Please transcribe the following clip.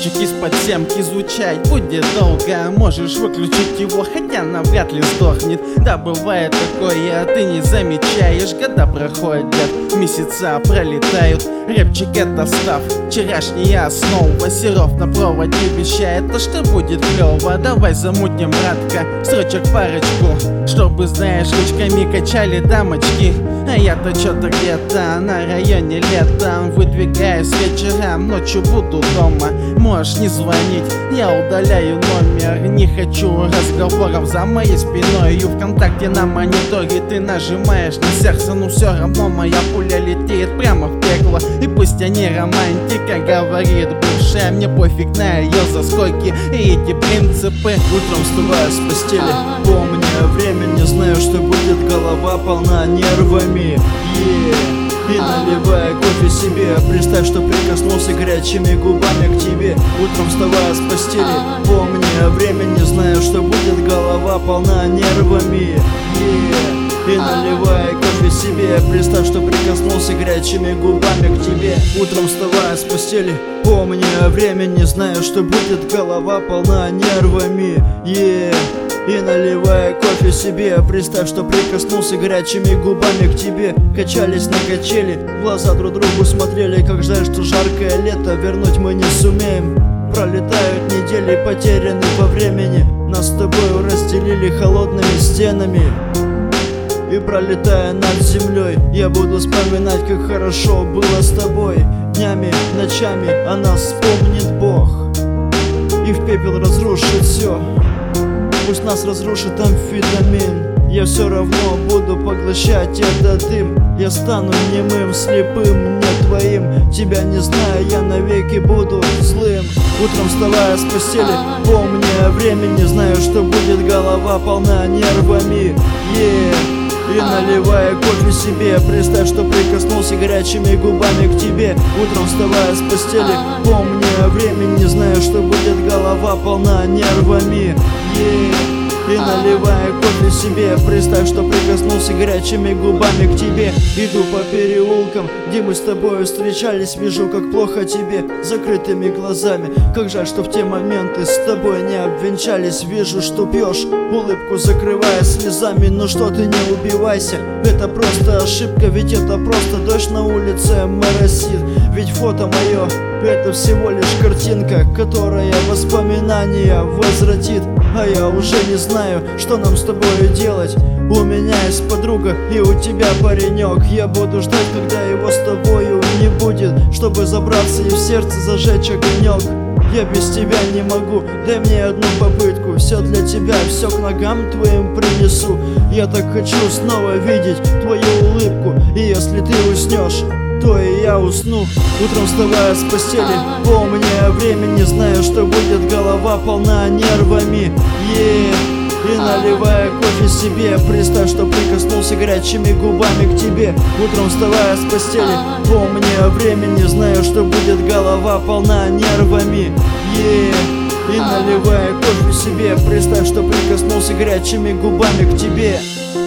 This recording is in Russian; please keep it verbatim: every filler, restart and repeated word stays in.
Рэпчик из-под семки звучать будет долго. Можешь выключить его, хотя навряд ли сдохнет. Да, бывает такое, ты не замечаешь. Года проходят, месяца пролетают. Рэпчик — это став, вчерашняя основа. Серов на проводе вещает то, что будет клёво. Давай замутим, братка, строчек парочку, чтобы, знаешь, ручками качали дамочки. А я-то чё-то где-то на районе летом выдвигаюсь вечером, ночью буду дома. Можешь не звонить, я удаляю номер. Не хочу разговоров за моей спиной. И ВКонтакте на мониторе ты нажимаешь на сердце, но все равно моя пуля летит прямо в пекло. И пусть я не романтика, говорит бывшая, мне пофиг на ее заскоки и эти принципы. Утром вставая с постели, помня время, не знаю, что будет, голова полна нервами. Yeah. И наливая кофе себе, представь, что прикоснулся горячими губами к тебе. Утром вставая с постели, помня время, не знаю, что будет, голова полна нервами. Yeah. И наливая кофе себе, представь, что прикоснулся горячими губами к тебе. Утром вставая с постели, помня время, не знаю, что будет, голова полна нервами. Yeah. И наливая кофе себе, представь, что прикоснулся горячими губами к тебе. Качались на качели, глаза друг другу смотрели. Как жаль, что жаркое лето вернуть мы не сумеем. Пролетают недели, потеряны во времени. Нас с тобой разделили холодными стенами. И пролетая над землей, я буду вспоминать, как хорошо было с тобой. Днями, ночами о нас вспомнит Бог и в пепел разрушит все. Пусть нас разрушит амфетамин, я все равно буду поглощать этот дым. Я стану немым, слепым, не твоим. Тебя не зная, я навеки буду злым. Утром вставая с постели, помня время, не знаю, что будет, голова полна нервами. Yeah. И наливая кофе себе, представь, что прикоснулся горячими губами к тебе. Утром вставая с постели, помня время, не знаю, что будет, голова полна нервами. Yeah. И наливая кофе себе, представь, что прикоснулся горячими губами к тебе. Иду по переулкам, где мы с тобой встречались, вижу, как плохо тебе закрытыми глазами. Как жаль, что в те моменты с тобой не обвенчались. Вижу, что пьешь, улыбку закрывая слезами. Ну что ты, не убивайся, это просто ошибка. Ведь это просто дождь на улице моросит. Ведь фото мое — это всего лишь картинка, которая воспоминания возвратит. А я уже не знаю, что нам с тобой делать. У меня есть подруга и у тебя паренек. Я буду ждать, когда его с тобою не будет, чтобы забраться и в сердце зажечь огонек. Я без тебя не могу, дай мне одну попытку. Все для тебя, все к ногам твоим принесу. Я так хочу снова видеть твою улыбку. И если ты уснешь, то и я усну. Утром вставая с постели, помня время, не знаю, что будет, голова полна нервами. Yeah. И наливая кофе себе, представь, что прикоснулся горячими губами к тебе. Утром вставая с постели, помня время, не знаю, что будет, голова полна нервами. Yeah. И наливая кофе себе, представь, что прикоснулся горячими губами к тебе.